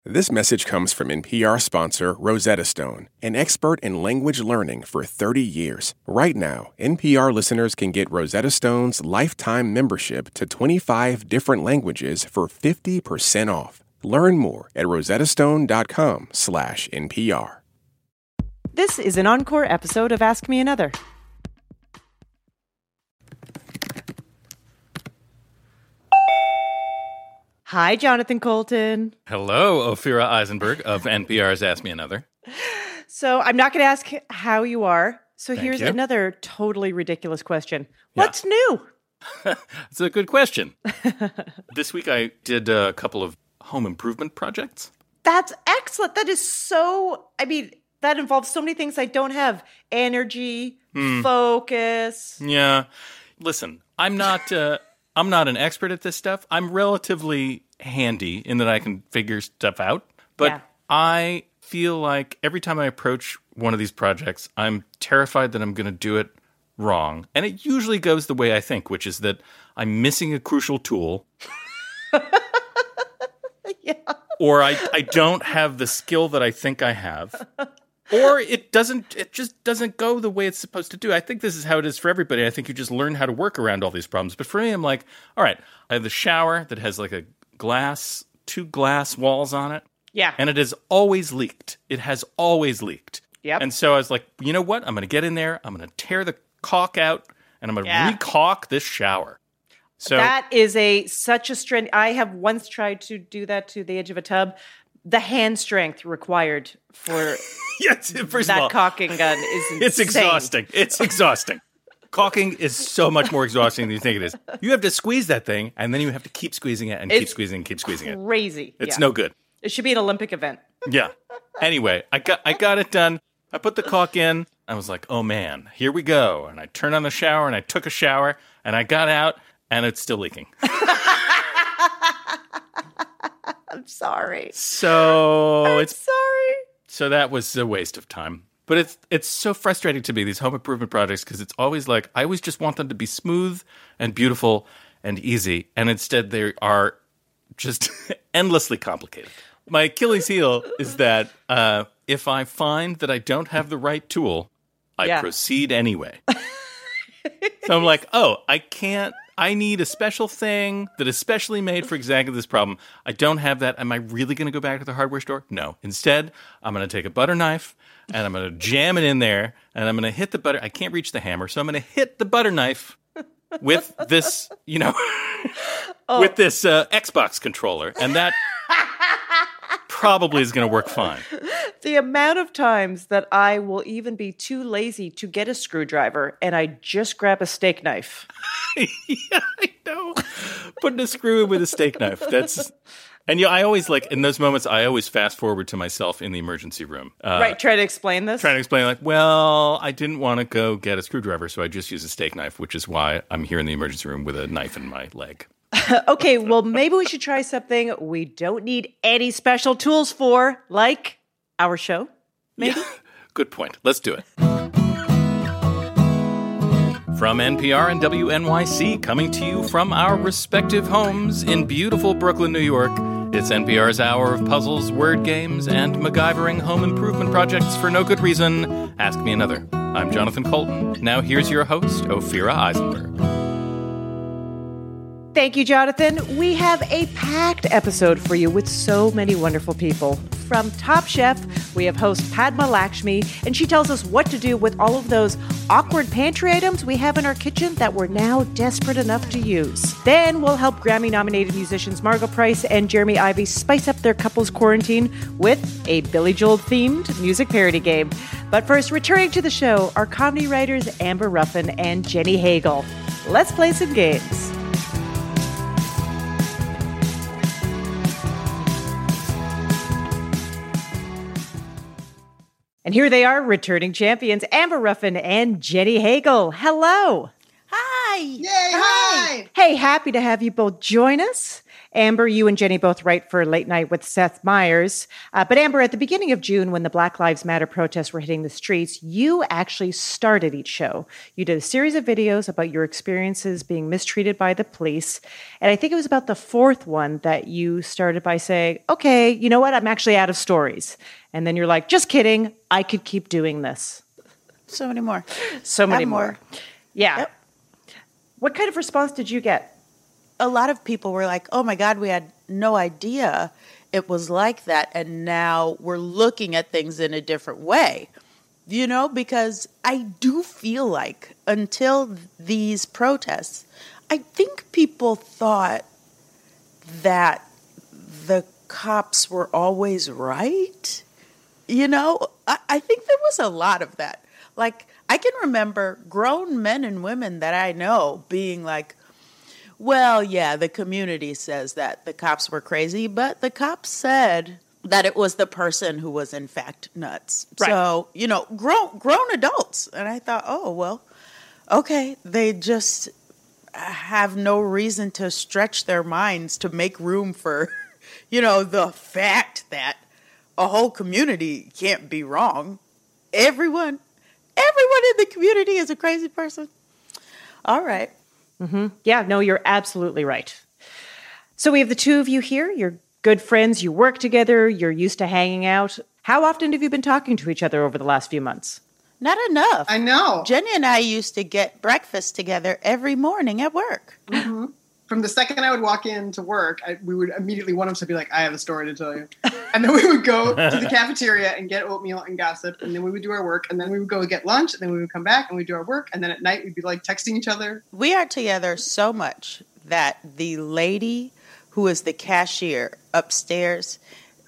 This message comes from NPR sponsor Rosetta Stone, an expert in language learning for 30 years. Right now, NPR listeners can get Rosetta Stone's lifetime membership to 25 different languages for 50% off. Learn more at rosettastone.com/NPR. This is an encore episode of Ask Me Another. Hi, Jonathan Coulton. Hello, Ophira Eisenberg of NPR's Ask Me Another. So I'm not going to ask how you are. So Thank here's you. another totally ridiculous question. Yeah. What's new? It's a good question. This week I did a couple of home improvement projects. That's excellent. That is that involves so many things I don't have. Energy, focus. Yeah. Listen, I'm not an expert at this stuff. I'm relatively handy in that I can figure stuff out. But Yeah. I feel like every time I approach one of these projects, I'm terrified that I'm going to do it wrong. And it usually goes the way I think, which is that I'm missing a crucial tool. Yeah. Or I don't have the skill that I think I have. Or it just doesn't go the way it's supposed to do. I think this is how it is for everybody. I think you just learn how to work around all these problems. But for me, I'm like, all right, I have the shower that has like two glass walls on it. Yeah. And it has always leaked. It has always leaked. Yep. And so I was like, you know what? I'm going to get in there. I'm going to tear the caulk out and I'm going to re-caulk this shower. So that is such a strength. I have once tried to do that to the edge of a tub. The hand strength required for yes, first of all, that caulking gun is insane. It's exhausting. It's exhausting. Caulking is so much more exhausting than you think it is. You have to squeeze that thing, and then you have to keep squeezing it and keep squeezing it. Crazy. It's no good. It should be an Olympic event. Yeah. Anyway, I got it done. I put the caulk in. I was like, oh man, here we go. And I turned on the shower, and I took a shower, and I got out, and it's still leaking. I'm sorry. So Sorry. So that was a waste of time. But it's so frustrating to me, these home improvement projects, because it's always like, I always just want them to be smooth and beautiful and easy. And instead they are just endlessly complicated. My Achilles heel is that if I find that I don't have the right tool, I proceed anyway. So I'm like, I need a special thing that is specially made for exactly this problem. I don't have that. Am I really going to go back to the hardware store? No. Instead, I'm going to take a butter knife and I'm going to jam it in there and I'm going to hit the butter. I can't reach the hammer, so I'm going to hit the butter knife with this, with this Xbox controller. And that probably is going to work fine. The amount of times that I will even be too lazy to get a screwdriver and I just grab a steak knife. Yeah, I know. Putting a screw in with a steak knife. And I always in those moments, I always fast forward to myself in the emergency room. Right, try to explain this. Trying to explain I didn't want to go get a screwdriver, so I just used a steak knife, which is why I'm here in the emergency room with a knife in my leg. Okay, well, maybe we should try something we don't need any special tools for, like our show, maybe? Yeah, good point. Let's do it. From NPR and WNYC, coming to you from our respective homes in beautiful Brooklyn, New York, it's NPR's hour of puzzles, word games, and MacGyvering home improvement projects for no good reason. Ask Me Another. I'm Jonathan Coulton. Now here's your host, Ophira Eisenberg. Thank you, Jonathan. We have a packed episode for you with so many wonderful people. From Top Chef, we have host Padma Lakshmi, and she tells us what to do with all of those awkward pantry items we have in our kitchen that we're now desperate enough to use. Then we'll help Grammy-nominated musicians Margo Price and Jeremy Ivy spice up their couple's quarantine with a Billy Joel-themed music parody game. But first, returning to the show are comedy writers Amber Ruffin and Jenny Hagel. Let's play some games. And here they are, returning champions, Amber Ruffin and Jenny Hagel. Hello. Hi. Yay, hi. Hey, happy to have you both join us. Amber, you and Jenny both write for Late Night with Seth Meyers. But Amber, at the beginning of June, when the Black Lives Matter protests were hitting the streets, you actually started each show. You did a series of videos about your experiences being mistreated by the police. And I think it was about the fourth one that you started by saying, okay, you know what? I'm actually out of stories. And then you're like, just kidding. I could keep doing this. So many more. So many more. Yeah. Yep. What kind of response did you get? A lot of people were like, oh my God, we had no idea it was like that. And now we're looking at things in a different way, because I do feel like until these protests, I think people thought that the cops were always right. I think there was a lot of that. Like, I can remember grown men and women that I know being like, well, yeah, the community says that the cops were crazy, but the cops said that it was the person who was in fact nuts. Right. So, grown adults. And I thought, oh, well, okay, they just have no reason to stretch their minds to make room for, the fact that a whole community can't be wrong. Everyone in the community is a crazy person. All right. Mm-hmm. Yeah, no, you're absolutely right. So we have the two of you here. You're good friends. You work together. You're used to hanging out. How often have you been talking to each other over the last few months? Not enough. I know. Jenny and I used to get breakfast together every morning at work. Mm-hmm. From the second I would walk into work, we would immediately, one of us would be like, I have a story to tell you. And then we would go to the cafeteria and get oatmeal and gossip. And then we would do our work. And then we would go get lunch. And then we would come back and we'd do our work. And then at night, we'd be like texting each other. We are together so much that the lady who is the cashier upstairs,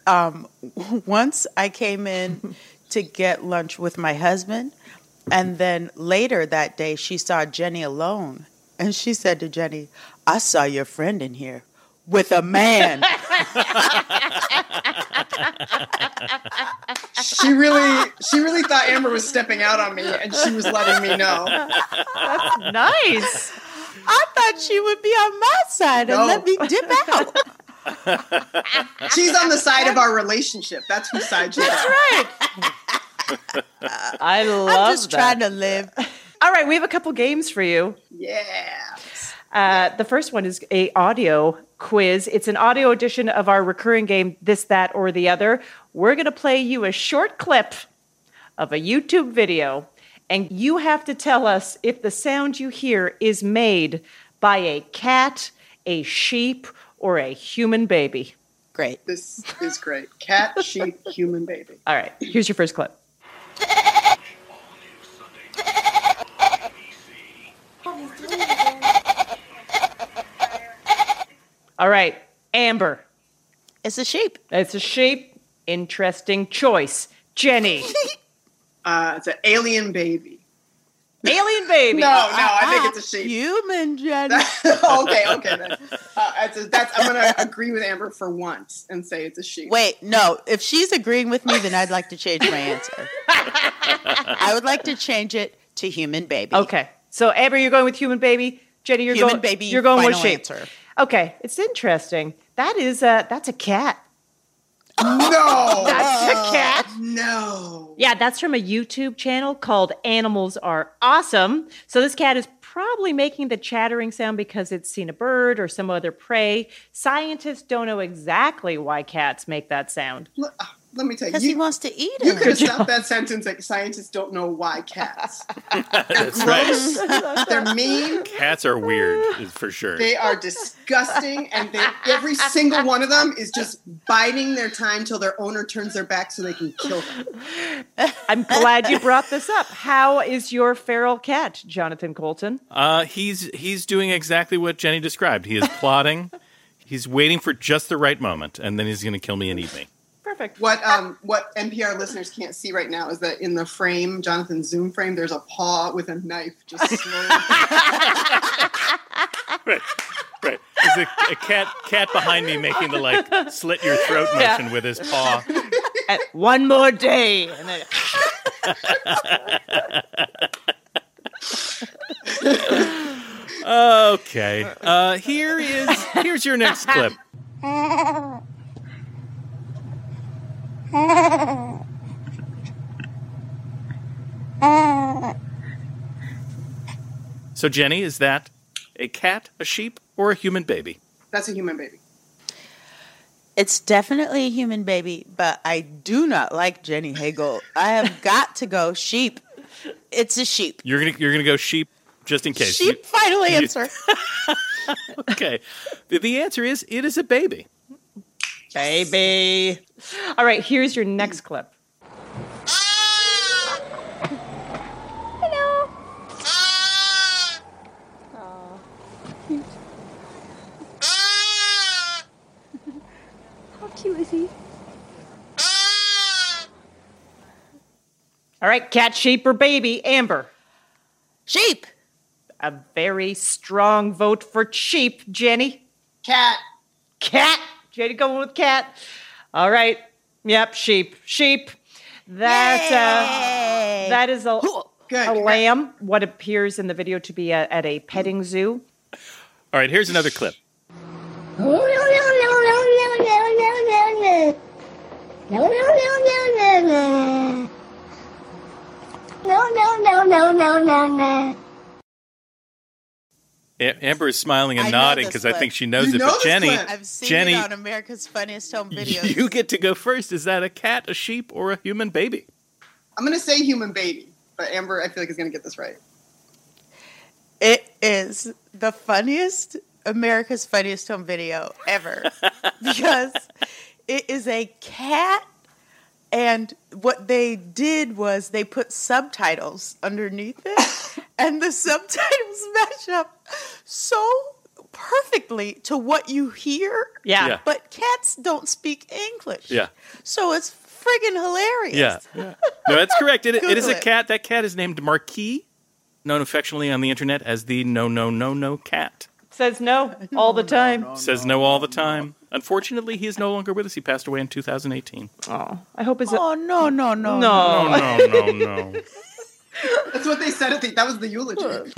once I came in to get lunch with my husband. And then later that day, she saw Jenny alone. And she said to Jenny, I saw your friend in here with a man. She really thought Amber was stepping out on me, and she was letting me know. That's nice. I thought she would be on my side and let me dip out. She's on the side of our relationship. That's whose side she's on. That's right. I love I'm just that. trying to live. All right, we have a couple games for you. Yeah. The first one is a audio quiz. It's an audio edition of our recurring game, This, That, or the Other. We're going to play you a short clip of a YouTube video, and you have to tell us if the sound you hear is made by a cat, a sheep, or a human baby. Great. This is great. Cat, sheep, human, baby. All right, here's your first clip. All right, Amber. It's a sheep. It's a sheep. Interesting choice. Jenny. It's an alien baby. Alien baby. No, I think it's a sheep. Human, Jenny. Okay. Then. I'm going to agree with Amber for once and say it's a sheep. Wait, no. If she's agreeing with me, then I'd like to change my answer. I would like to change it to human baby. Okay. So Amber, you're going with human baby. Jenny, you're human going baby. You're going with final sheep. Answer. Okay, it's interesting. That's a cat. No. That's a cat. No. Yeah, that's from a YouTube channel called Animals Are Awesome. So this cat is probably making the chattering sound because it's seen a bird or some other prey. Scientists don't know exactly why cats make that sound. Let me tell you. Because he wants to eat You him. could have stopped that sentence like scientists don't know why cats. That's right. They're mean. Cats are weird, for sure. They are disgusting, and every single one of them is just biding their time till their owner turns their back so they can kill them. I'm glad you brought this up. How is your feral cat, Jonathan Colton? He's doing exactly what Jenny described. He is plotting. He's waiting for just the right moment, and then he's going to kill me and eat me. Perfect. What NPR listeners can't see right now is that in the frame, Jonathan's Zoom frame, there's a paw with a knife just slowly. Right. There's a cat behind me making the slit your throat motion with his paw. And one more day. And then... Okay. Here's your next clip. So, Jenny, is that a cat, a sheep, or a human baby? That's a human baby. It's definitely a human baby, but I do not like Jenny Hagel. I have got to go sheep. It's a sheep. You're gonna go sheep just in case. Sheep, final answer. Okay. The answer is it is a baby. Baby. All right, here's your next clip. Hello. How cute is he? All right, cat, sheep, or baby? Amber. Sheep. A very strong vote for sheep, Jenny. Cat. Cat. Jenny going with cat. All right. Yep, sheep. Sheep. That is a Good. lamb, what appears in the video to be at a petting zoo. All right, here's another clip. Amber is smiling and I know nodding this because I clip. think she knows You it. know But this Jenny, clip. I've seen Jenny, it on America's Funniest Home Videos. you get to go first. Is that a cat, a sheep, or a human baby? I'm going to say human baby, but Amber, I feel like, is going to get this right. It is the funniest America's Funniest Home Video ever because it is a cat, and what they did was they put subtitles underneath it, and the subtitles match up so perfectly to what you hear. Yeah. But cats don't speak English. Yeah. So it's friggin' hilarious. Yeah. No, that's correct. It is Google a it. cat. That cat is named Marquis, known affectionately on the internet as the no cat. Says no all the time. Says no all the time. Unfortunately, he is no longer with us. He passed away in 2018. Oh, I hope it's Oh, no. no. No. That's what they said. That was the eulogy.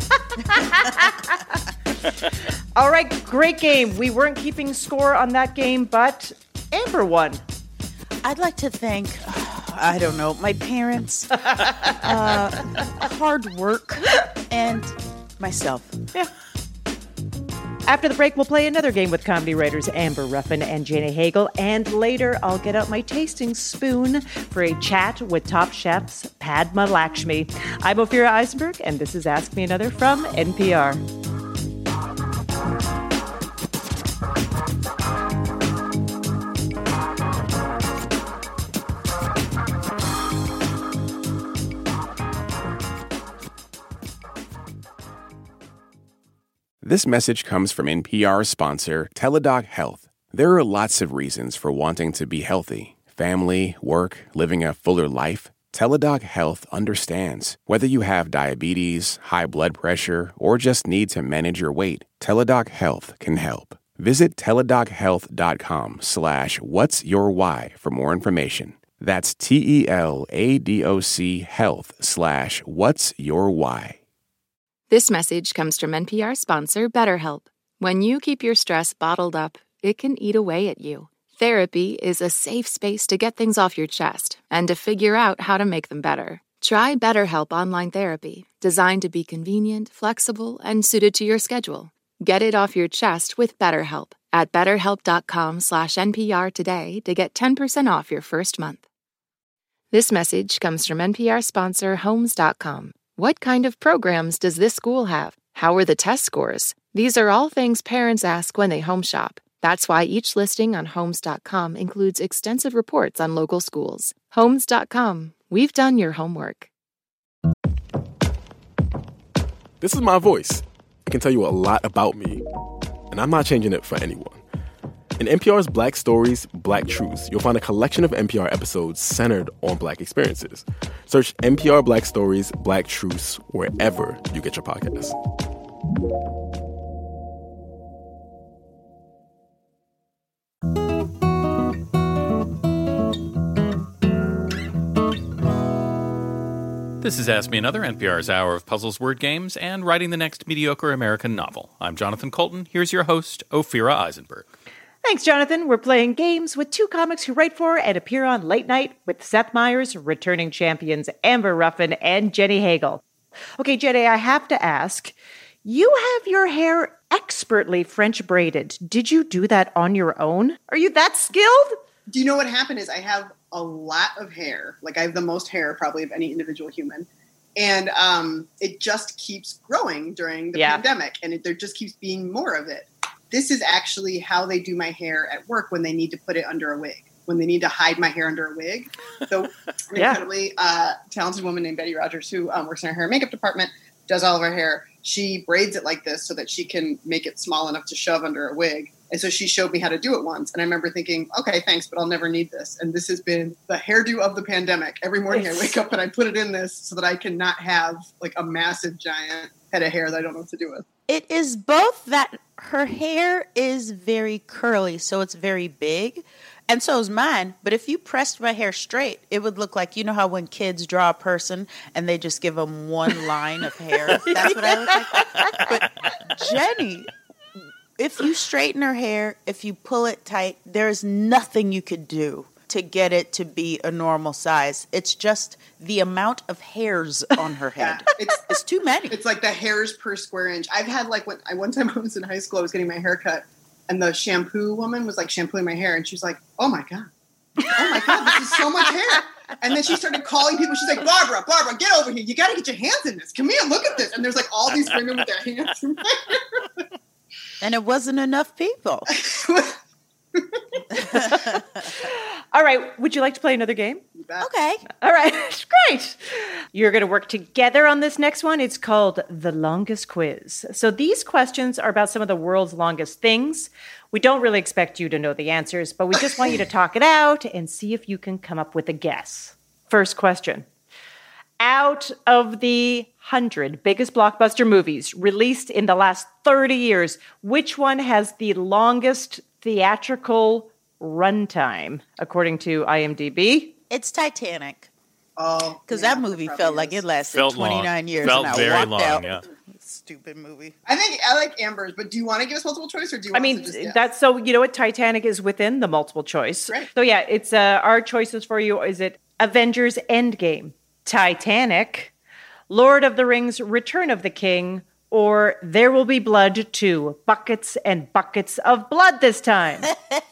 All right, great game. We weren't keeping score on that game, but Amber won. I'd like to thank, I don't know, my parents, hard work, and myself. Yeah. After the break, we'll play another game with comedy writers Amber Ruffin and Jenny Hagel. And later, I'll get out my tasting spoon for a chat with Top Chef's Padma Lakshmi. I'm Ophira Eisenberg, and this is Ask Me Another from NPR. This message comes from NPR sponsor Teladoc Health. There are lots of reasons for wanting to be healthy. Family, work, living a fuller life. Teladoc Health understands. Whether you have diabetes, high blood pressure, or just need to manage your weight, Teladoc Health can help. Visit teladochealth.com/whatsyourwhy for more information. That's TELADOC health/whatsyourwhy. This message comes from NPR sponsor BetterHelp. When you keep your stress bottled up, it can eat away at you. Therapy is a safe space to get things off your chest and to figure out how to make them better. Try BetterHelp Online Therapy, designed to be convenient, flexible, and suited to your schedule. Get it off your chest with BetterHelp at betterhelp.com/NPR today to get 10% off your first month. This message comes from NPR sponsor Homes.com. What kind of programs does this school have? How are the test scores? These are all things parents ask when they home shop. That's why each listing on Homes.com includes extensive reports on local schools. Homes.com. We've done your homework. This is my voice. It can tell you a lot about me, and I'm not changing it for anyone. In NPR's Black Stories, Black Truths, you'll find a collection of NPR episodes centered on Black experiences. Search NPR Black Stories, Black Truths wherever you get your podcasts. This is Ask Me Another, NPR's hour of puzzles, word games, and writing the next mediocre American novel. I'm Jonathan Colton. Here's your host, Ophira Eisenberg. Thanks, Jonathan. We're playing games with two comics who write for and appear on Late Night with Seth Meyers, returning champions Amber Ruffin and Jenny Hagel. Okay, Jenny, I have to ask, you have your hair expertly French braided. Did you do that on your own? Are you that skilled? Do you know what happened is I have a lot of hair. Like I have the most hair probably of any individual human. And it just keeps growing during the pandemic. And there just keeps being more of it. This is actually how they do my hair at work when they need to put it under a wig, when they need to hide my hair under a wig. So an incredibly talented woman named Betty Rogers, who works in our hair and makeup department, does all of our hair. She braids it like this so that she can make it small enough to shove under a wig. And so she showed me how to do it once. And I remember thinking, okay, thanks, but I'll never need this. And this has been the hairdo of the pandemic. Every morning I wake up and I put it in this so that I can not have like a massive giant head of hair that I don't know what to do with. It is both that her hair is very curly, so it's very big, and so is mine. But if you pressed my hair straight, it would look like, you know how when kids draw a person and they just give them one line of hair? That's what I look like. But Jenny, if you straighten her hair, if you pull it tight, there's nothing you could do to get it to be a normal size. It's just the amount of hairs on her head. It's too many. It's like the hairs per square inch. I've had like one time I was in high school, I was getting my hair cut, and the shampoo woman was like shampooing my hair, and she was like, oh my God, this is so much hair. And then she started calling people. She's like, Barbara, get over here. You got to get your hands in this. Come here, look at this. And there's like all these women with their hands in my hair. And it wasn't enough people. All right. Would you like to play another game? Okay. All right. Great. You're going to work together on this next one. It's called The Longest Quiz. So these questions are about some of the world's longest things. We don't really expect you to know the answers, but we just want you to talk it out and see if you can come up with a guess. First question. Out of the 100 biggest blockbuster movies released in the last 30 years, which one has the longest theatrical runtime, according to IMDb? It's Titanic. Oh, because that movie felt like it lasted 29 years. Felt and I very walked long, out. yeah. Stupid movie. I like Amber's, but do you want to give us multiple choice, or do you want to just guess? That's so, you know what, Titanic is within the multiple choice. Right. So yeah, it's our choices for you. Is it Avengers Endgame, Titanic, Lord of the Rings Return of the King, or There Will Be Blood 2, Buckets and Buckets of Blood this time?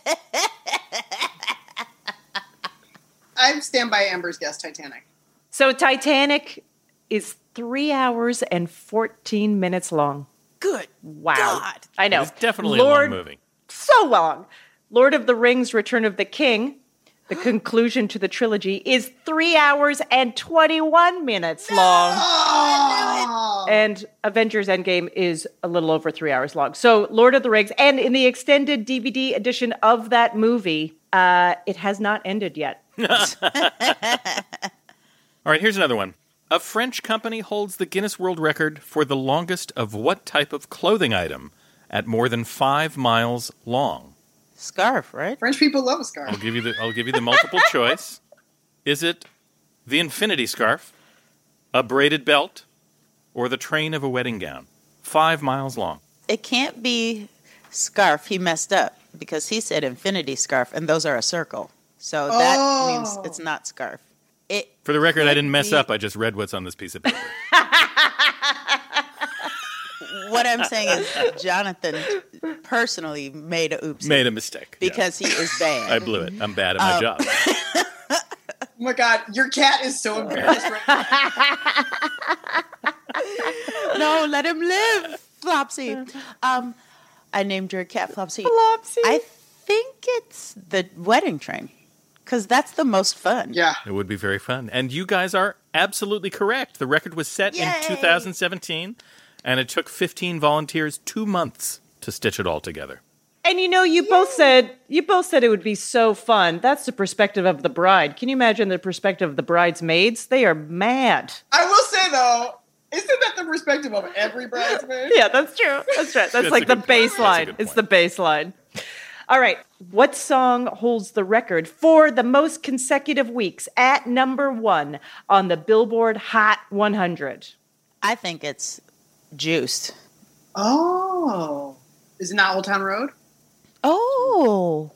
I stand by Amber's guess, Titanic. So Titanic is 3 hours and 14 minutes long. Good. Wow. God. I know. It's definitely a long movie. So long. Lord of the Rings Return of the King, the conclusion to the trilogy, is 3 hours and 21 minutes long. Oh! And Avengers Endgame is a little over 3 hours long. So Lord of the Rings, and in the extended DVD edition of that movie, it has not ended yet. All right, here's another one. A French company holds the Guinness World Record for the longest of what type of clothing item at more than 5 miles long? Scarf, right? French people love a scarf. I'll give you the multiple choice. Is it the infinity scarf, a braided belt, or the train of a wedding gown? 5 miles long. It can't be scarf. He messed up because he said infinity scarf, and those are a circle. So that means it's not scarf. For the record, I didn't mess up. I just read what's on this piece of paper. What I'm saying is Jonathan personally made a oopsie. Made a mistake. Because he is bad. I blew it. I'm bad at my job. Oh my God, your cat is so embarrassed right now. No, let him live, Flopsy. I named your cat Flopsy. Flopsy. I think it's the wedding train. Because that's the most fun. Yeah. It would be very fun. And you guys are absolutely correct. The record was set in 2017, and it took 15 volunteers 2 months to stitch it all together. And you both said it would be so fun. That's the perspective of the bride. Can you imagine the perspective of the bridesmaids? They are mad. I will say though, isn't that the perspective of every bridesmaid? Yeah, that's true. That's right. That's like the baseline. It's the baseline. All right. What song holds the record for the most consecutive weeks at number 1 on the Billboard Hot 100? I think it's Juiced. Oh. Is it not Old Town Road? Oh.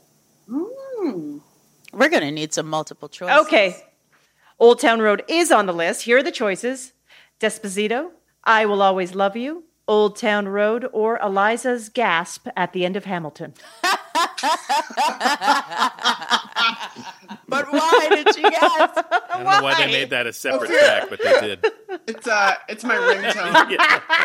We're going to need some multiple choices. Okay. Old Town Road is on the list. Here are the choices. Despacito, I Will Always Love You, Old Town Road, or Eliza's Gasp at the End of Hamilton. But why did you guys? I don't know why they made that a separate track, but they did. It's my ringtone.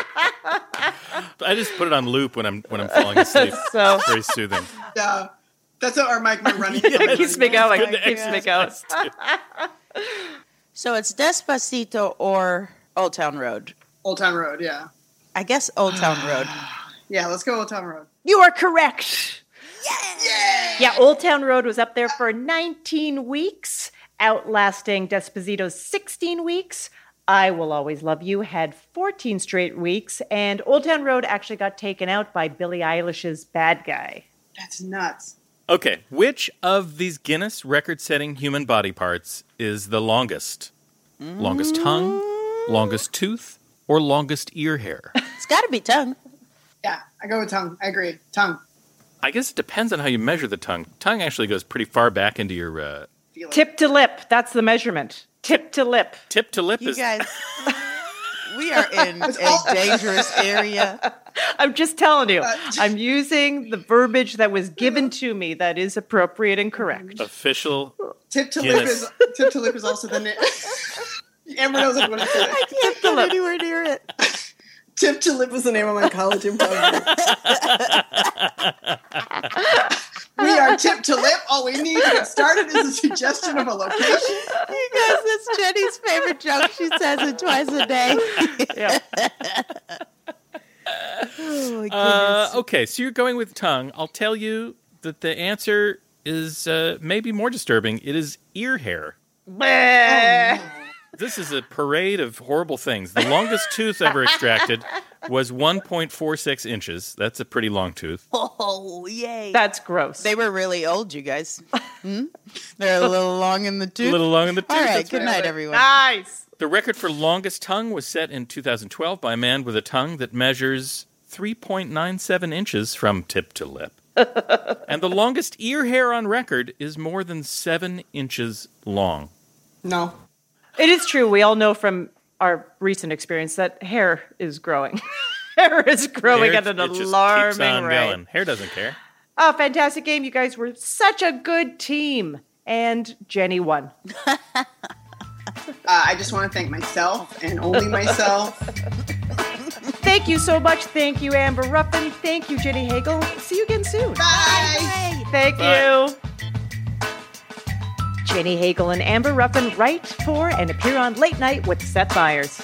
I just put it on loop when I'm falling asleep. So It's very soothing. Yeah. That's our mic running. it keeps me going. It keeps me going. So it's Despacito or Old Town Road? Old Town Road, yeah. I guess Old Town Road. Yeah, let's go Old Town Road. You are correct. Yeah, Old Town Road was up there for 19 weeks, outlasting Despacito's 16 weeks. I Will Always Love You had 14 straight weeks, and Old Town Road actually got taken out by Billie Eilish's Bad Guy. That's nuts. Okay, which of these Guinness record-setting human body parts is the longest? Longest tongue, longest tooth, or longest ear hair? It's got to be tongue. Yeah, I go with tongue. I agree. Tongue. I guess it depends on how you measure the tongue. Tongue actually goes pretty far back into your... Tip to lip, that's the measurement. Tip to lip. Tip to lip You is... guys, we are in a dangerous area. I'm just telling you, I'm using the verbiage that was given to me that is appropriate and correct. Official Tip to Guinness. lip is also the name. Amber knows what it is. I can't get anywhere near it. Tip to lip was the name of my college improv group. We are tip to lip. All we need to get started is a suggestion of a location. You guys, that's Jenny's favorite joke. She says it twice a day. Yeah. Oh, my goodness. Okay, so you're going with tongue. I'll tell you that the answer is maybe more disturbing. It is ear hair. This is a parade of horrible things. The longest tooth ever extracted was 1.46 inches. That's a pretty long tooth. Oh, yay. That's gross. They were really old, you guys. They're a little long in the tooth. A little long in the tooth. All right, that's good night, everyone. Nice. The record for longest tongue was set in 2012 by a man with a tongue that measures 3.97 inches from tip to lip. And the longest ear hair on record is more than 7 inches long. No. It is true. We all know from our recent experience that hair is growing. Hair is growing Hair, at an it just alarming keeps on rate. going. Hair doesn't care. Oh, fantastic game. You guys were such a good team. And Jenny won. I just want to thank myself and only myself. Thank you so much. Thank you, Amber Ruffin. Thank you, Jenny Hagel. See you again soon. Bye. Thank you. Jenny Hagel and Amber Ruffin write for and appear on Late Night with Seth Meyers.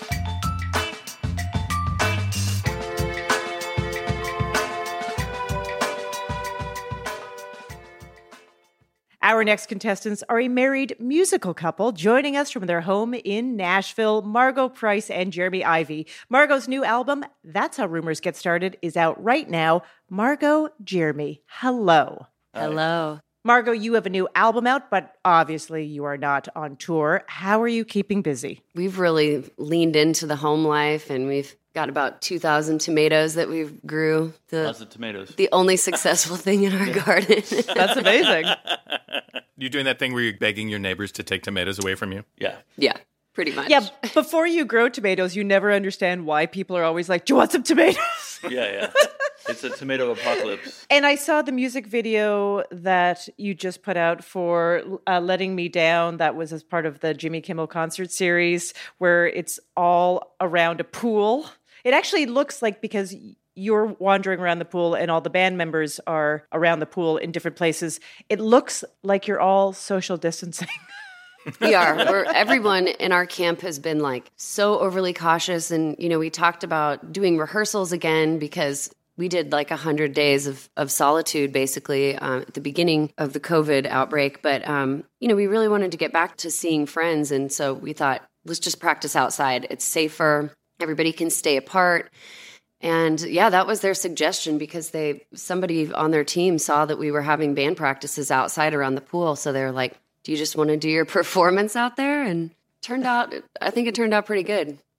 Our next contestants are a married musical couple joining us from their home in Nashville, Margot Price and Jeremy Ivy. Margot's new album, That's How Rumors Get Started, is out right now. Margot, Jeremy, hello. Hello. Margot, you have a new album out, but obviously you are not on tour. How are you keeping busy? We've really leaned into the home life, and we've got about 2,000 tomatoes that we grew. Lots of tomatoes. The only successful thing in our garden. That's amazing. You doing that thing where you're begging your neighbors to take tomatoes away from you? Yeah. Yeah, pretty much. Yeah, before you grow tomatoes, you never understand why people are always like, do you want some tomatoes? Yeah. It's a tomato apocalypse. And I saw the music video that you just put out for Letting Me Down. That was as part of the Jimmy Kimmel concert series, where it's all around a pool. It actually looks like, because you're wandering around the pool and all the band members are around the pool in different places, it looks like you're all social distancing. We are. Everyone in our camp has been like so overly cautious. And, you know, we talked about doing rehearsals again because we did like 100 days of solitude, basically, at the beginning of the COVID outbreak. But, you know, we really wanted to get back to seeing friends. And so we thought, let's just practice outside. It's safer. Everybody can stay apart. And yeah, that was their suggestion because somebody on their team saw that we were having band practices outside around the pool. So they were like, do you just want to do your performance out there? And I think it turned out pretty good.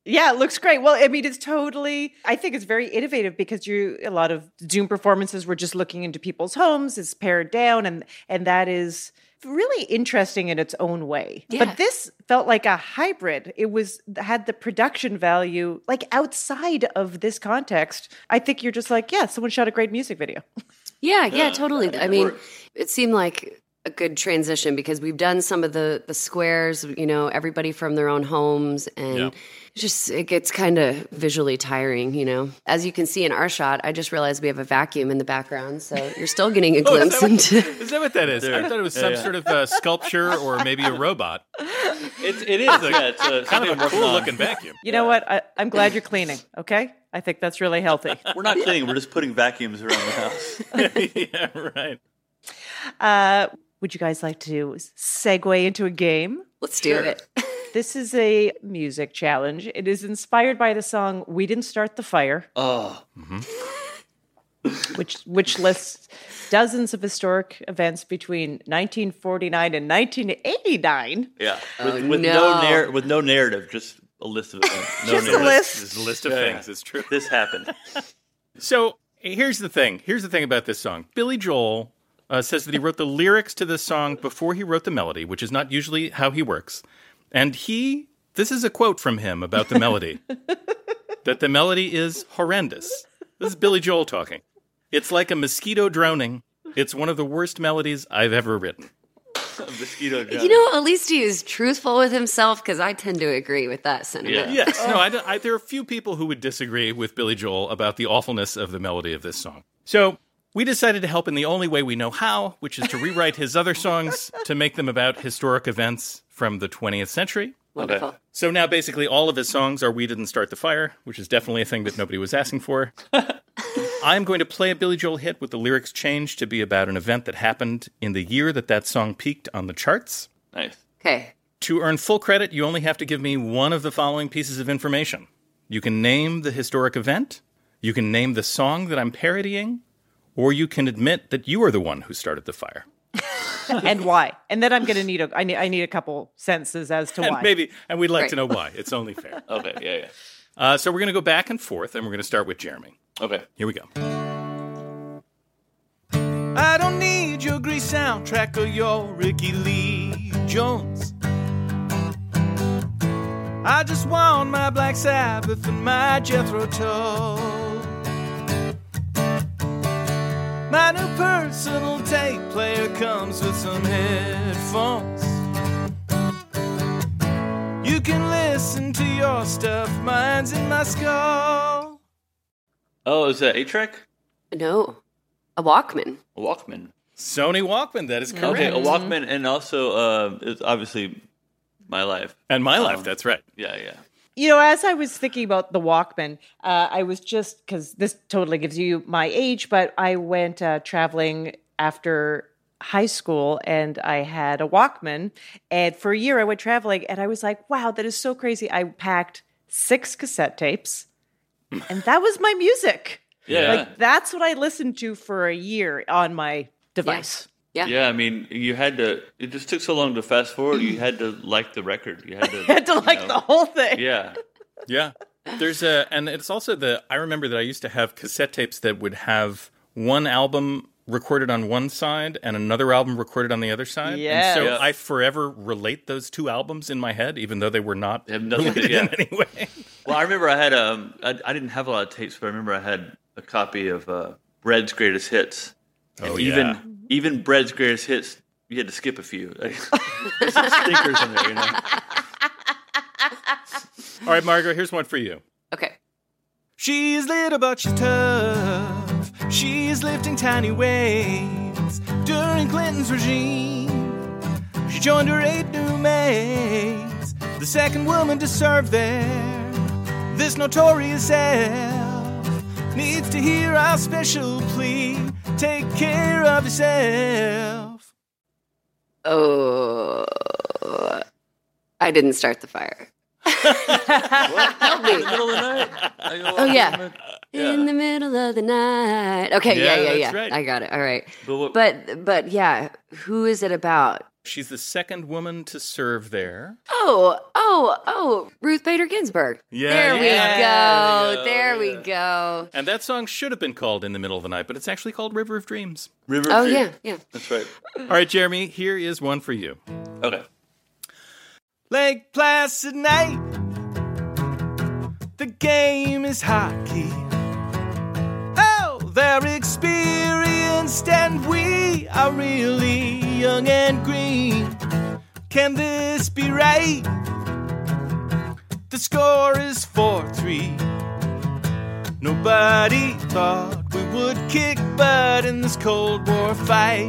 Yeah, it looks great. Well, I mean, it's totally, I think it's very innovative because a lot of Zoom performances were just looking into people's homes, it's pared down, and that is really interesting in its own way. Yeah. But this felt like a hybrid. It had the production value, like outside of this context. I think you're just like, yeah, someone shot a great music video. Yeah, totally. I mean, it seemed like a good transition because we've done some of the squares, everybody from their own homes, and it gets kind of visually tiring, As you can see in our shot, I just realized we have a vacuum in the background, so you're still getting a glimpse into... Is that what that is? I thought it was some sort of sculpture or maybe a robot. It is. It's kind of a cool-looking vacuum. You know what? I'm glad you're cleaning, okay? I think that's really healthy. We're not cleaning. We're just putting vacuums around the house. Yeah, right. Would you guys like to segue into a game? Let's do it. This is a music challenge. It is inspired by the song "We Didn't Start the Fire," which lists dozens of historic events between 1949 and 1989. Yeah, with no narrative, just a list of events. Just a list. Just a list of things. It's true. This happened. So here's the thing. Here's the thing about this song. Billy Joel says that he wrote the lyrics to this song before he wrote the melody, which is not usually how he works. And this is a quote from him about the melody, that the melody is horrendous. This is Billy Joel talking. It's like a mosquito droning. It's one of the worst melodies I've ever written. Mosquito droning. At least he is truthful with himself, because I tend to agree with that sentiment. Yeah. Yes. No, there are a few people who would disagree with Billy Joel about the awfulness of the melody of this song. So we decided to help in the only way we know how, which is to rewrite his other songs to make them about historic events from the 20th century. Wonderful. Okay. So now basically all of his songs are We Didn't Start the Fire, which is definitely a thing that nobody was asking for. I'm going to play a Billy Joel hit with the lyrics changed to be about an event that happened in the year that song peaked on the charts. Nice. Okay. To earn full credit, you only have to give me one of the following pieces of information. You can name the historic event, you can name the song that I'm parodying, or you can admit that you are the one who started the fire. And why? And then I'm going to need I need a couple sentences as to why. And we'd like to know why. It's only fair. Okay, yeah. So we're going to go back and forth, and we're going to start with Jeremy. Okay. Here we go. I don't need your Grease soundtrack or your Ricky Lee Jones. I just want my Black Sabbath and my Jethro Tull. My new personal tape player comes with some headphones. You can listen to your stuff, mine's in my skull. Oh, is that 8-track? No. A Walkman. A Walkman. Sony Walkman, that is correct. Okay, a Walkman, and also it's obviously My Life. And My Life, that's right. Yeah. As I was thinking about the Walkman, I was just, because this totally gives you my age, but I went traveling after high school and I had a Walkman. And for a year I went traveling and I was like, wow, that is so crazy. I packed 6 cassette tapes and that was my music. Yeah. Like that's what I listened to for a year on my device. Yeah. Yeah, I mean, it just took so long to fast forward, you had to like the record. You had to, the whole thing. Yeah. Yeah. And it's also I remember that I used to have cassette tapes that would have one album recorded on one side and another album recorded on the other side. Yes. And so I forever relate those two albums in my head, even though they were not related in any way. Well, I remember I had I didn't have a lot of tapes, but I remember I had a copy of Bread's Greatest Hits. Oh, Even Bread's Greatest Hits, you had to skip a few. There's some stinkers in there, All right, Margot, here's one for you. Okay. She's little but she's tough. She's lifting tiny weights. During Clinton's regime, she joined her 8 new mates. The second woman to serve there. This notorious elf needs to hear our special plea. Take care of yourself. Oh, I didn't start the fire. Help me. In the middle of the night. Oh, yeah. In the middle of the night. Okay, yeah. That's right. I got it. All right. But But yeah, Who is it about? She's the second woman to serve there. Oh, Ruth Bader Ginsburg. Yeah, there we yeah. go. There we go. And that song should have been called In the Middle of the Night, but it's actually called River of Dreams. River of Dreams. Yeah. That's right. All right, Jeremy, here is one for you. Okay. Lake Placid night. The game is hockey. Oh, they're experienced and we are really young and green. Can this be right? The score is 4-3. Nobody thought we would kick butt in this Cold War fight.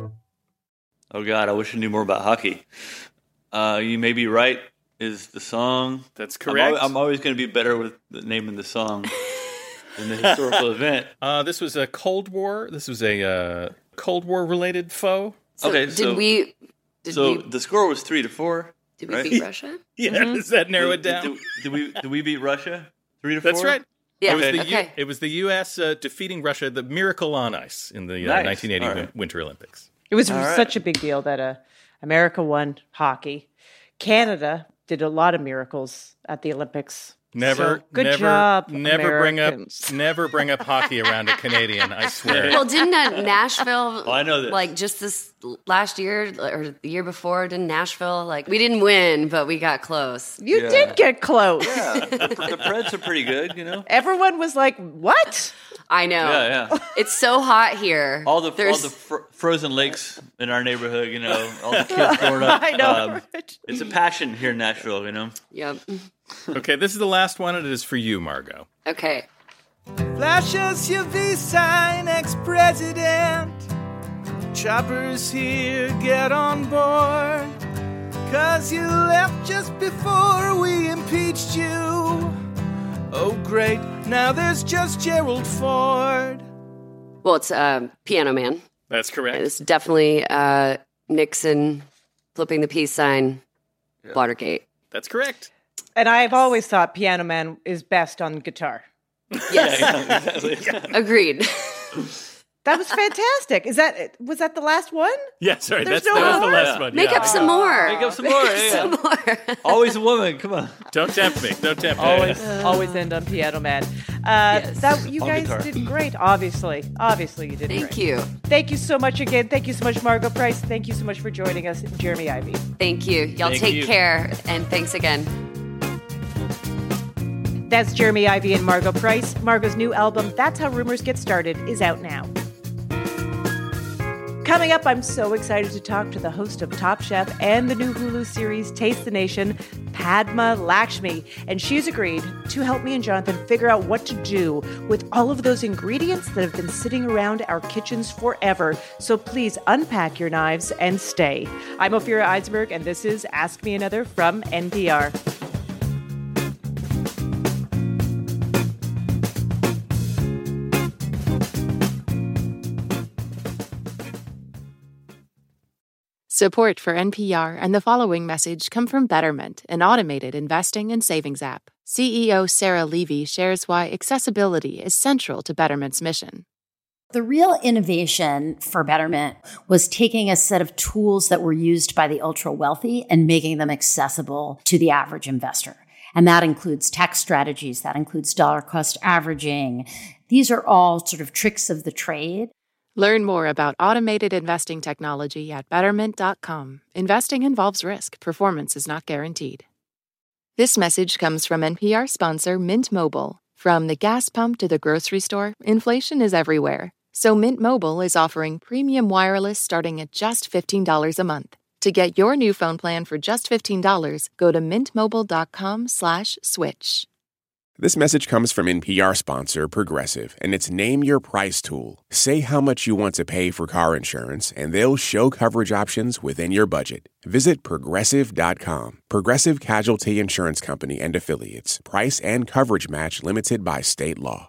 Oh, God, I wish I knew more about hockey. You May Be Right is the song. That's correct. I'm always going to be better with naming the song than the historical event. This was a Cold War. This was a Cold War-related foe. So okay, did we... the score was 3-4. Did we beat Russia? Yeah, does that narrow it down? Did we beat Russia? 3-4? That's right. Yeah. It was the U.S. Defeating Russia, the Miracle on Ice in the 1980 Winter Olympics. It was such a big deal that America won hockey. Canada did a lot of miracles at the Olympics. Good job, never Americans. bring up hockey around a Canadian, I swear. Well, didn't Nashville, I know this. like just this last year or the year before, didn't Nashville, like we didn't win, but we got close. You did get close. Yeah, the Preds are pretty good, Everyone was like, what? I know. Yeah. It's so hot here. All the frozen lakes in our neighborhood, all the kids growing up. I know. It's a passion here in Nashville, Yep. Okay, this is the last one, and it is for you, Margot. Okay. Flash SUV sign, ex-president. Chopper's here, get on board. 'Cause you left just before we impeached you. Oh, great, now there's just Gerald Ford. Well, it's Piano Man. That's correct. It's definitely Nixon flipping the peace sign, Watergate. That's correct. And I've always thought Piano Man is best on guitar. Yes. Exactly. Agreed. That was fantastic. Was that the last one? Yeah, sorry, There's that no was the more? last one. Make yeah. up some more. Make up some more. Some more. Always a woman. Come on. Don't tempt me. Don't tempt me. Always end on Piano Man. Yes. You On guys guitar. did great, obviously. Obviously, you did great. Thank you. Thank you so much again. Thank you so much, Margot Price. Thank you so much for joining us, Jeremy Ivy. Thank you. Y'all Thank take you. care, and thanks again. That's Jeremy Ivy and Margot Price. Margot's new album, That's How Rumors Get Started, is out now. Coming up, I'm so excited to talk to the host of Top Chef and the new Hulu series Taste the Nation, Padma Lakshmi, and she's agreed to help me and Jonathan figure out what to do with all of those ingredients that have been sitting around our kitchens forever. So please unpack your knives and stay. I'm Ophira Eisenberg, and this is Ask Me Another from NPR. Support for NPR and the following message come from Betterment, an automated investing and savings app. CEO Sarah Levy shares why accessibility is central to Betterment's mission. The real innovation for Betterment was taking a set of tools that were used by the ultra wealthy and making them accessible to the average investor. And that includes tax strategies, that includes dollar cost averaging. These are all sort of tricks of the trade. Learn more about automated investing technology at Betterment.com. Investing involves risk. Performance is not guaranteed. This message comes from NPR sponsor Mint Mobile. From the gas pump to the grocery store, inflation is everywhere. So Mint Mobile is offering premium wireless starting at just $15 a month. To get your new phone plan for just $15, go to mintmobile.com/switch. This message comes from NPR sponsor Progressive and its Name Your Price tool. Say how much you want to pay for car insurance, and they'll show coverage options within your budget. Visit Progressive.com. Progressive Casualty Insurance Company and Affiliates. Price and coverage match limited by state law.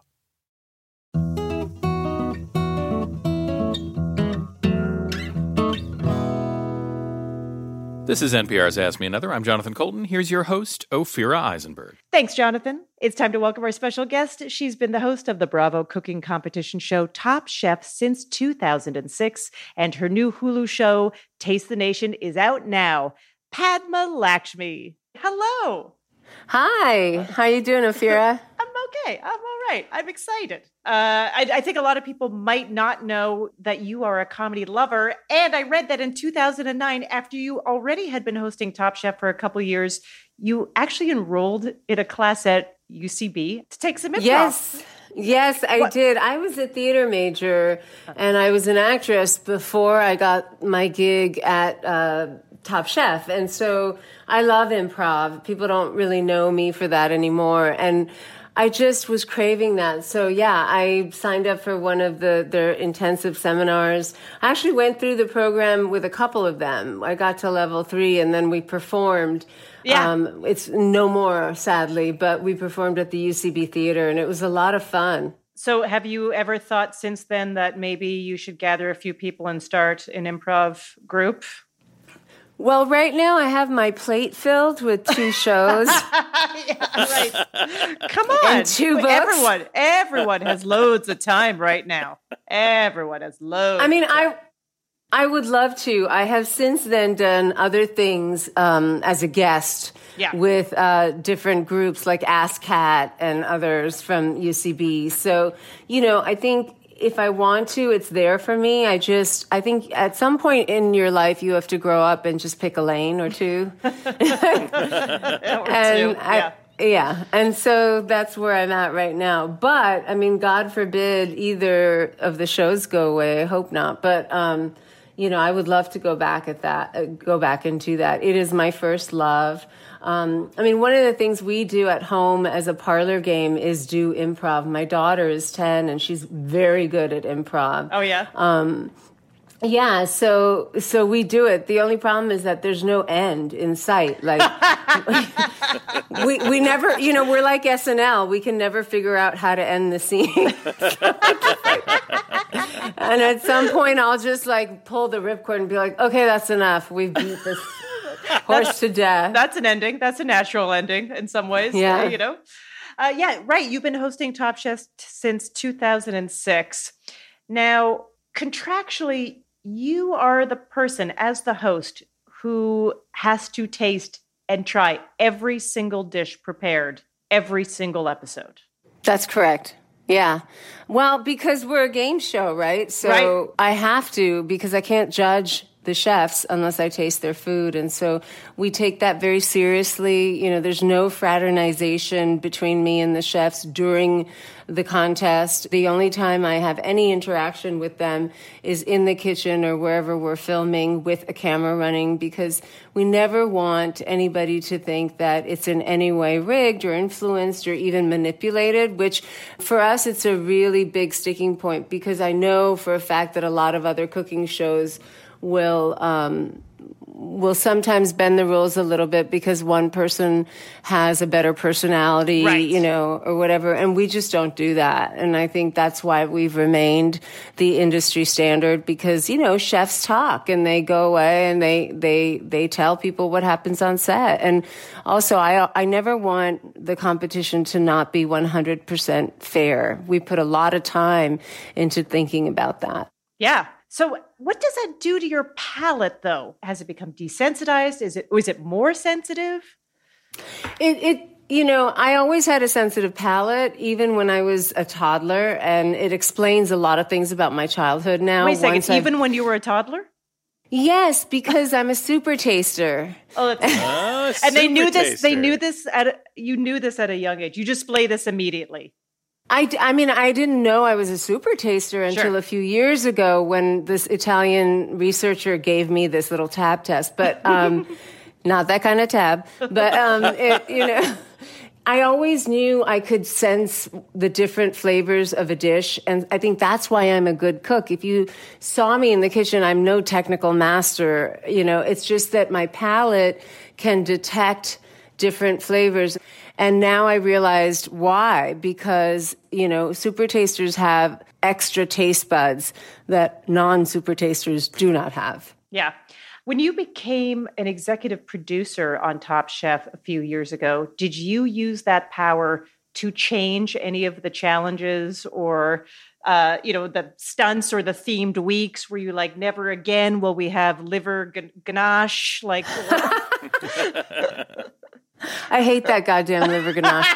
This is NPR's Ask Me Another. I'm Jonathan Colton. Here's your host, Ophira Eisenberg. Thanks, Jonathan. It's time to welcome our special guest. She's been the host of the Bravo cooking competition show Top Chef since 2006, and her new Hulu show, Taste the Nation, is out now. Padma Lakshmi. Hello. Hi. How you doing, Ophira? I'm okay. I'm all right. I'm excited. I think a lot of people might not know that you are a comedy lover. And I read that in 2009, after you already had been hosting Top Chef for a couple years, you actually enrolled in a class at UCB to take some improv. Yes, I did. I was a theater major and I was an actress before I got my gig at Top Chef. And so I love improv. People don't really know me for that anymore. And I just was craving that. So yeah, I signed up for one of their intensive seminars. I actually went through the program with a couple of them. I got to level 3 and then we performed. Yeah. It's no more, sadly, but we performed at the UCB Theater and it was a lot of fun. So have you ever thought since then that maybe you should gather a few people and start an improv group? Well, right now I have my plate filled with 2 shows. Yeah, right. Come on. And 2 books. Everyone has loads of time right now. Everyone has loads. I mean, I would love to. I have since then done other things as a guest with different groups like ASCAT and others from UCB. So, I think if I want to, it's there for me. I think at some point in your life, you have to grow up and just pick a lane or 2. And so that's where I'm at right now. But I mean, God forbid either of the shows go away. I hope not. But, I would love to go back into that. It is my first love. One of the things we do at home as a parlor game is do improv. My daughter is 10 and she's very good at improv. Oh, yeah? Yeah, so we do it. The only problem is that there's no end in sight. Like we never, we're like SNL. We can never figure out how to end the scene. And at some point I'll just pull the ripcord and be like, okay, that's enough. We've beat this horse to death. That's an ending. That's a natural ending in some ways. Yeah. Right. You've been hosting Top Chef since 2006. Now, contractually, you are the person as the host who has to taste and try every single dish prepared every single episode. That's correct. Yeah. Well, because we're a game show, right? So I have to, because I can't judge the chefs unless I taste their food. And so we take that very seriously. There's no fraternization between me and the chefs during the contest. The only time I have any interaction with them is in the kitchen or wherever we're filming with a camera running, because we never want anybody to think that it's in any way rigged or influenced or even manipulated, which for us, it's a really big sticking point, because I know for a fact that a lot of other cooking shows will sometimes bend the rules a little bit because one person has a better personality, or whatever. And we just don't do that. And I think that's why we've remained the industry standard, because, chefs talk and they go away and they tell people what happens on set. And also I never want the competition to not be 100% fair. We put a lot of time into thinking about that. Yeah. So what does that do to your palate, though? Has it become desensitized? Is it more sensitive? I always had a sensitive palate, even when I was a toddler, and it explains a lot of things about my childhood now. Wait a second, even when you were a toddler? Yes, because I'm a super taster. Oh, that's and they knew this. They knew this you knew this at a young age. You display this immediately. I didn't know I was a super taster until a few years ago when this Italian researcher gave me this little tab test, but not that kind of tab. But I always knew I could sense the different flavors of a dish, and I think that's why I'm a good cook. If you saw me in the kitchen, I'm no technical master. It's just that my palate can detect different flavors. And now I realized why, because, super tasters have extra taste buds that non-super tasters do not have. Yeah. When you became an executive producer on Top Chef a few years ago, did you use that power to change any of the challenges or, the stunts or the themed weeks? Were you like, never again will we have liver ganache? Like, I hate that goddamn liver ganache.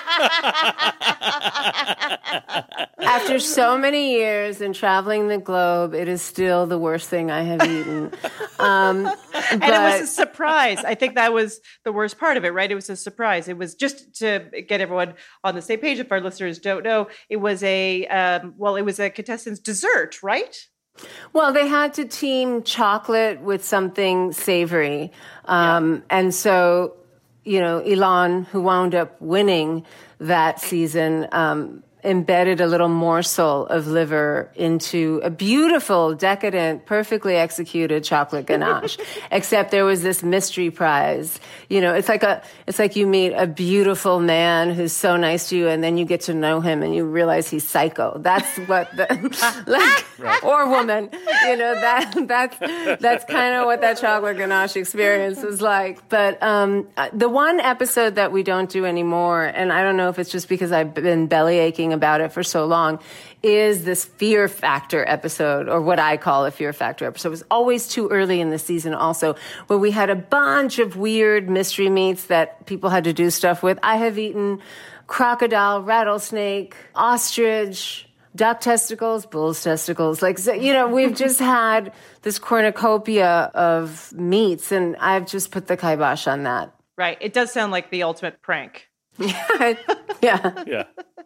After so many years and traveling the globe, it is still the worst thing I have eaten. And it was a surprise. I think that was the worst part of it, right? It was a surprise. It was just to get everyone on the same page. If our listeners don't know, it was a contestant's dessert, right? Well, they had to team chocolate with something savory. And so, Elon, who wound up winning that season, embedded a little morsel of liver into a beautiful, decadent, perfectly executed chocolate ganache. Except there was this mystery prize. It's like you meet a beautiful man who's so nice to you, and then you get to know him, and you realize he's psycho. That's what or woman. That's kind of what that chocolate ganache experience was like. But the one episode that we don't do anymore, and I don't know if it's just because I've been belly aching about it for so long, is this Fear Factor episode, or what I call a Fear Factor episode. It was always too early in the season also, where we had a bunch of weird mystery meats that people had to do stuff with. I have eaten crocodile, rattlesnake, ostrich, duck testicles, bull's testicles. We've just had this cornucopia of meats, and I've just put the kibosh on that. Right. It does sound like the ultimate prank. Yeah.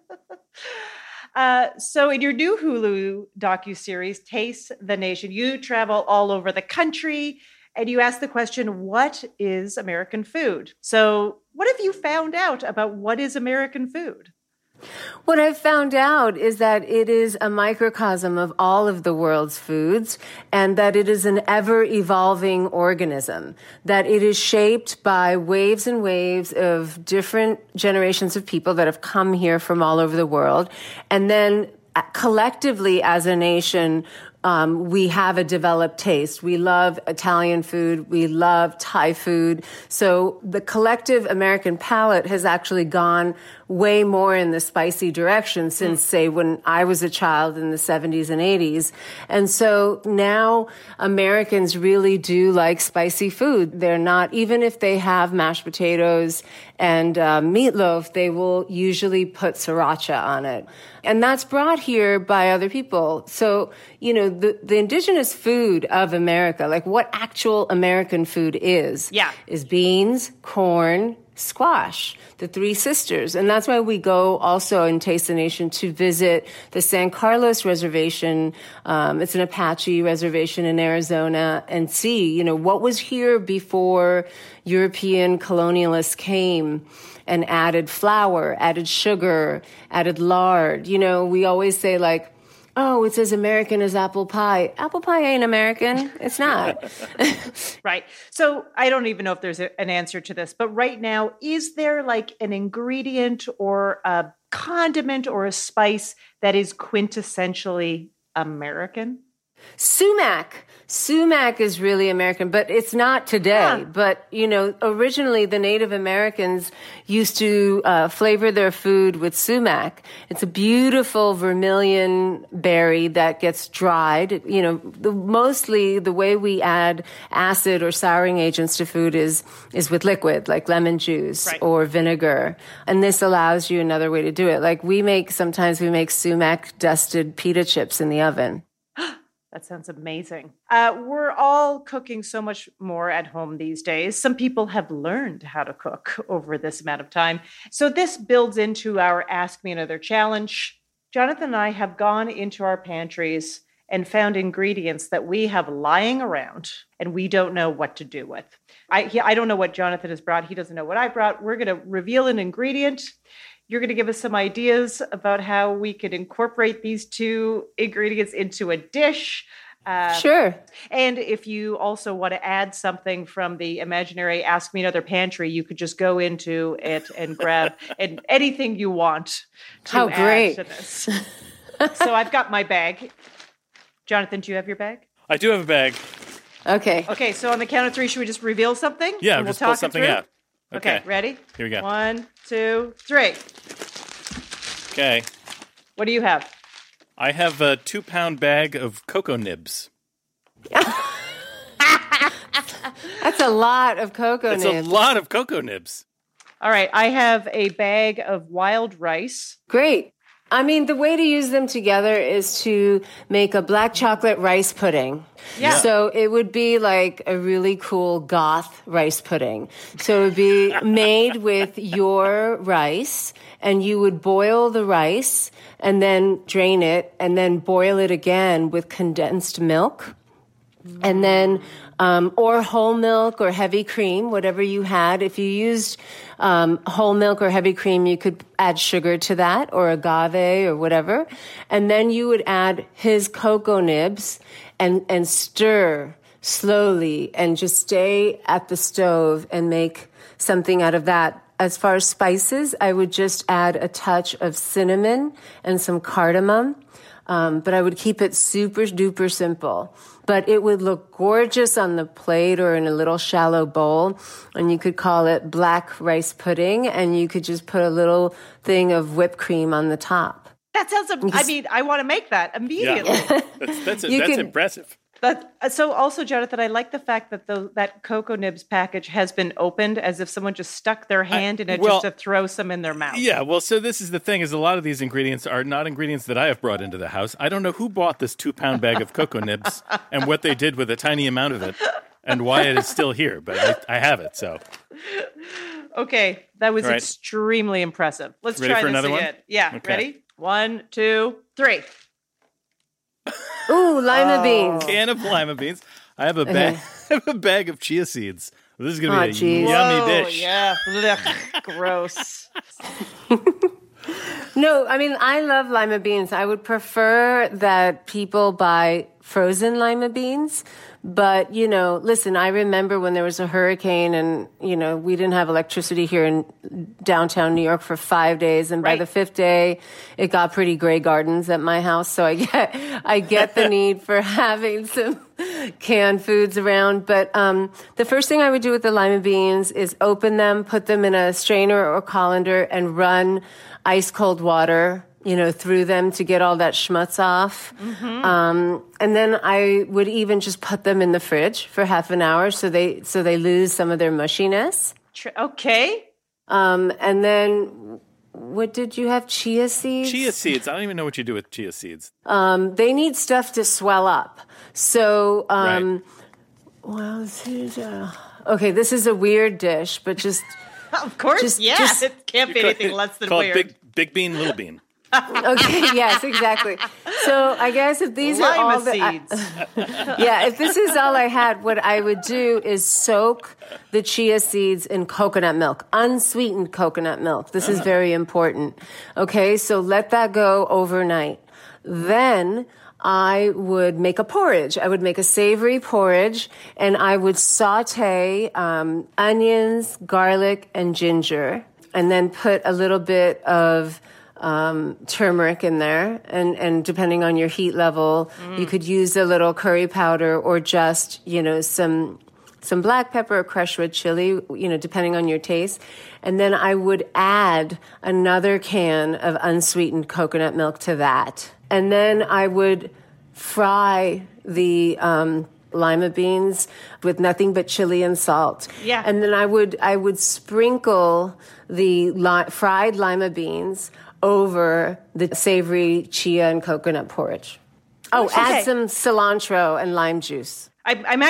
So in your new Hulu docuseries, Taste the Nation, you travel all over the country and you ask the question, what is American food? So what have you found out about what is American food? What I've found out is that it is a microcosm of all of the world's foods, and that it is an ever-evolving organism, that it is shaped by waves and waves of different generations of people that have come here from all over the world. And then collectively as a nation, we have a developed taste. We love Italian food. We love Thai food. So the collective American palate has actually gone way more in the spicy direction since, say, when I was a child in the 70s and 80s. And so now Americans really do like spicy food. They're not, even if they have mashed potatoes and meatloaf, they will usually put sriracha on it. And that's brought here by other people. So, the indigenous food of America, like what actual American food is beans, corn, squash, the Three Sisters. And that's why we go also in Taste the Nation to visit the San Carlos Reservation. It's an Apache reservation in Arizona, and see, what was here before European colonialists came and added flour, added sugar, added lard. We always say oh, it's as American as apple pie. Apple pie ain't American. It's not. Right. So I don't even know if there's an answer to this, but right now, is there an ingredient or a condiment or a spice that is quintessentially American? Sumac. Sumac is really American, but it's not today. But, originally the Native Americans used to flavor their food with sumac. It's a beautiful vermilion berry that gets dried. Mostly the way we add acid or souring agents to food is with liquid, like lemon juice or vinegar. And this allows you another way to do it. Sometimes we make sumac dusted pita chips in the oven. That sounds amazing. We're all cooking so much more at home these days. Some people have learned how to cook over this amount of time. So this builds into our Ask Me Another challenge. Jonathan and I have gone into our pantries and found ingredients that we have lying around and we don't know what to do with. I don't know what Jonathan has brought. He doesn't know what I brought. We're going to reveal an ingredient. You're going to give us some ideas about how we could incorporate these two ingredients into a dish. Sure. And if you also want to add something from the imaginary Ask Me Another pantry, you could just go into it and grab anything you want to add to this. So I've got my bag. Jonathan, do you have your bag? I do have a bag. Okay. Okay, so on the count of 3, should we just reveal something? Yeah, and we'll just pull talk it something through? out. Okay, ready? Here we go. 1, 2, 3. Okay. What do you have? I have a 2-pound bag of cocoa nibs. That's a lot of cocoa It's nibs. a lot of cocoa nibs. All right, I have a bag of wild rice. Great. I mean, the way to use them together is to make a black chocolate rice pudding. Yeah. So it would be like a really cool goth rice pudding. So it would be made with your rice, and you would boil the rice and then drain it and then boil it again with condensed milk. And then, or whole milk or heavy cream, whatever you had. If you used whole milk or heavy cream, you could add sugar to that, or agave or whatever. And then you would add his cocoa nibs and stir slowly and just stay at the stove and make something out of that. As far as spices, I would just add a touch of cinnamon and some cardamom. But I would keep it super duper simple. But it would look gorgeous on the plate or in a little shallow bowl. And you could call it black rice pudding. And you could just put a little thing of whipped cream on the top. That sounds, I want to make that immediately. Yeah. That's impressive. So also, Jonathan, I like the fact that that cocoa nibs package has been opened as if someone just stuck their hand in it just to throw some in their mouth. Yeah, well, so this is the thing, is a lot of these ingredients are not ingredients that I have brought into the house. I don't know who bought this 2-pound bag of cocoa nibs and what they did with a tiny amount of it and why it is still here, but I have it, so. Okay, that was right. extremely impressive. Let's ready try for this another again. one? Yeah, Okay. ready? 1, 2, 3. Ooh, lima beans. Can of lima beans. I have a bag. I have a bag of chia seeds. This is going to be a geez. yummy Whoa, dish. Yeah, Blech. Gross. No, I mean, I love lima beans. I would prefer that people buy frozen lima beans. But, listen, I remember when there was a hurricane and, we didn't have electricity here in downtown New York for 5 days. And by the 5th day, it got pretty gray gardens at my house. So I get the need for having some canned foods around. But the first thing I would do with the lima beans is open them, put them in a strainer or colander, and run ice cold water through them to get all that schmutz off. Mm-hmm. And then I would even just put them in the fridge for half an hour so they lose some of their mushiness. Okay. And then what did you have? Chia seeds? Chia seeds. I don't even know what you do with chia seeds. They need stuff to swell up. So, Right. well, okay, this is a weird dish, but just... Of course, it can't be anything less than Call weird. it big bean, little bean. Okay, yes, exactly. So I guess if these are all seeds. if this is all I had, what I would do is soak the chia seeds in coconut milk, unsweetened coconut milk. This is very important. Okay, so let that go overnight. Then I would make a porridge. I would make a savory porridge, and I would saute onions, garlic, and ginger, and then put a little bit of turmeric in there, and depending on your heat level, you could use a little curry powder or just, some black pepper or crushed red chili, depending on your taste. And then I would add another can of unsweetened coconut milk to that. And then I would fry the lima beans with nothing but chili and salt. Yeah. And then I would sprinkle the fried lima beans over the savory chia and coconut porridge. Oh, add some cilantro and lime juice. I'm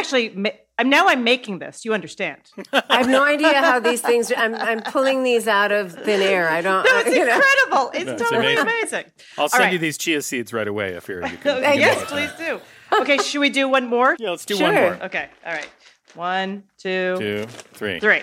making this. You understand? I have no idea how these things. I'm pulling these out of thin air. I don't. No, it's incredible. It's That's totally amazing. amazing. I'll send you these chia seeds right away if you're. You can Yes, please do. Okay, should we do one more? Yeah, let's do one more. Okay, all right. 1, 2, 2, 3. 3.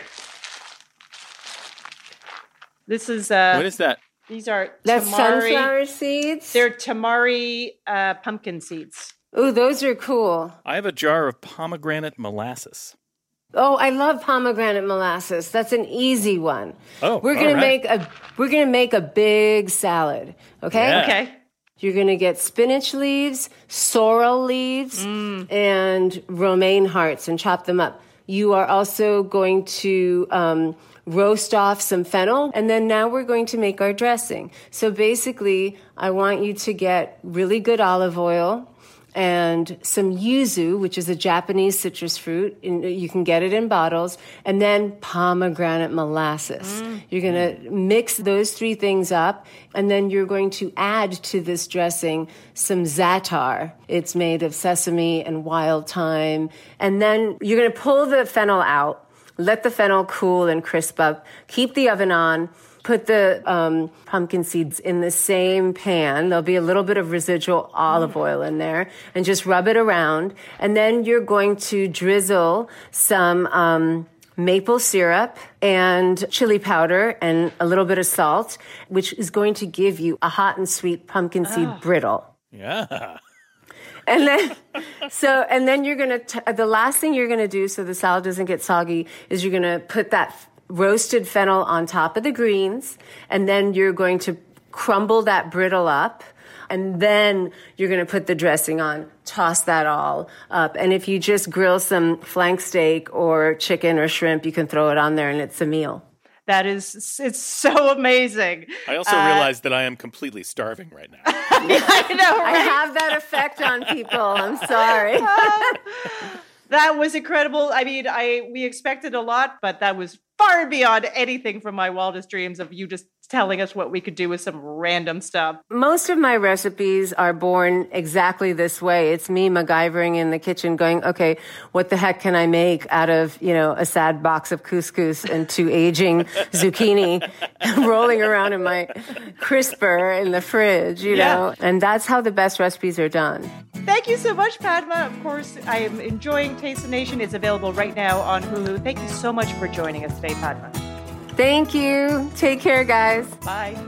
This is What is that? These are That's tamari. sunflower seeds. They're tamari pumpkin seeds. Ooh, those are cool. I have a jar of pomegranate molasses. Oh, I love pomegranate molasses. That's an easy one. Oh, we're gonna all right. make a big salad. Okay. Yeah. Okay. You're going to get spinach leaves, sorrel leaves, and romaine hearts and chop them up. You are also going to roast off some fennel, and then now we're going to make our dressing. So basically, I want you to get really good olive oil and some yuzu, which is a Japanese citrus fruit. You can get it in bottles, and then pomegranate molasses. You're going to mix those three things up, and then you're going to add to this dressing some za'atar. It's made of sesame and wild thyme. And then you're going to pull the fennel out, let the fennel cool and crisp up, keep the oven on, put the pumpkin seeds in the same pan. There'll be a little bit of residual olive oil in there, and just rub it around. And then you're going to drizzle some maple syrup and chili powder and a little bit of salt, which is going to give you a hot and sweet pumpkin seed brittle. Yeah. And then you're going to, the last thing you're going to do so the salad doesn't get soggy is you're going to put that roasted fennel on top of the greens, and then you're going to crumble that brittle up, and then you're going to put the dressing on, toss that all up. And if you just grill some flank steak or chicken or shrimp, you can throw it on there and it's a meal. It's so amazing. I also realized that I am completely starving right now. I know, right? I have that effect on people. I'm sorry. That was incredible. I mean, we expected a lot, but that was far beyond anything from my wildest dreams of you just telling us what we could do with some random stuff. Most of my recipes are born exactly this way. It's me MacGyvering in the kitchen going, okay, what the heck can I make out of, a sad box of couscous and 2 aging zucchini rolling around in my crisper in the fridge, you know? And that's how the best recipes are done. Thank you so much, Padma. Of course, I am enjoying Taste the Nation. It's available right now on Hulu. Thank you so much for joining us today, Padma. Thank you. Take care, guys. Bye.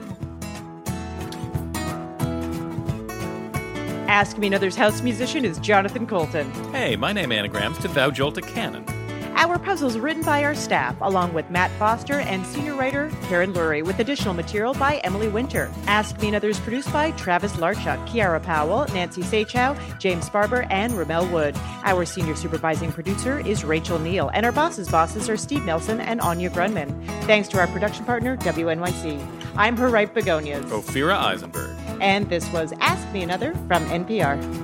Ask Me Another's house musician is Jonathan Colton. Hey, my name anagrams to Thou Jolt a Cannon. Our puzzles written by our staff, along with Matt Foster and senior writer Karen Lurie, with additional material by Emily Winter. Ask Me Another is produced by Travis Larchuk, Kiara Powell, Nancy Sachow, James Barber, and Ramel Wood. Our senior supervising producer is Rachel Neal, and our bosses are Steve Nelson and Anya Grunman. Thanks to our production partner, WNYC. I'm her right begonias. Ophira Eisenberg. And this was Ask Me Another from NPR.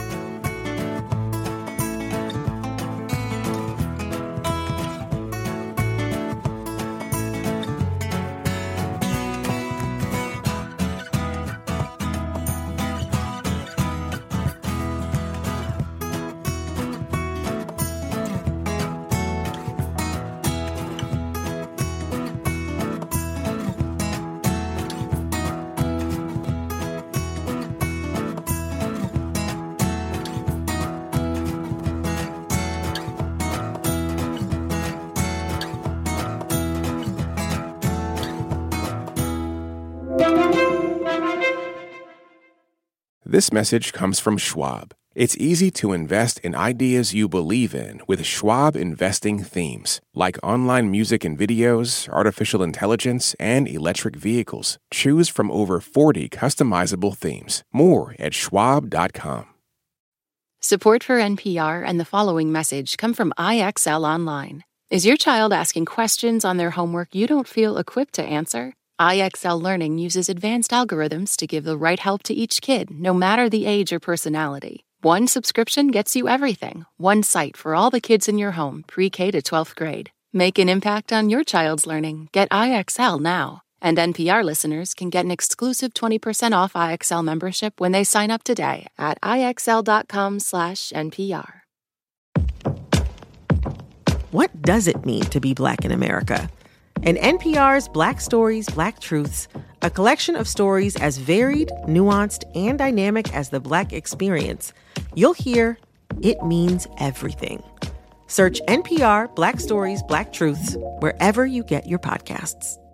This message comes from Schwab. It's easy to invest in ideas you believe in with Schwab investing themes, like online music and videos, artificial intelligence, and electric vehicles. Choose from over 40 customizable themes. More at schwab.com. Support for NPR and the following message come from IXL Online. Is your child asking questions on their homework you don't feel equipped to answer? IXL Learning uses advanced algorithms to give the right help to each kid, no matter the age or personality. One subscription gets you everything. One site for all the kids in your home, pre-K to 12th grade. Make an impact on your child's learning. Get IXL now. And NPR listeners can get an exclusive 20% off IXL membership when they sign up today at IXL.com/NPR. What does it mean to be Black in America? In NPR's Black Stories, Black Truths, a collection of stories as varied, nuanced, and dynamic as the Black experience, you'll hear it means everything. Search NPR Black Stories, Black Truths wherever you get your podcasts.